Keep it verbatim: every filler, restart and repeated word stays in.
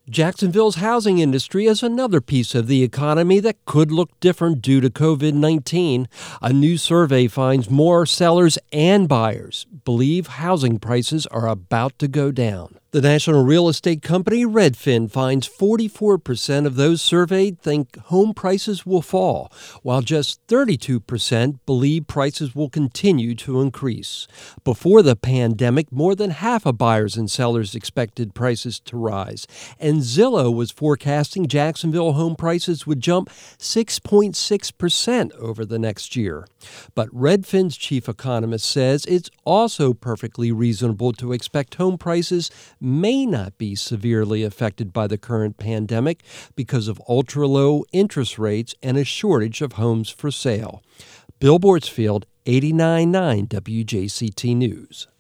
Jacksonville's housing industry is another piece of the economy that could look different due to covid nineteen. A new survey finds more sellers and buyers believe housing prices are about to go down. The national real estate company Redfin finds forty-four percent of those surveyed think home prices will fall, while just thirty-two percent believe prices will continue to increase. Before the pandemic, more than half of buyers and sellers expected prices to rise, and Zillow was forecasting Jacksonville home prices would jump six point six percent over the next year. But Redfin's chief economist says it's also perfectly reasonable to expect home prices may not be severely affected by the current pandemic because of ultra-low interest rates and a shortage of homes for sale. Bill Bortzfield, eighty-nine point nine W J C T News.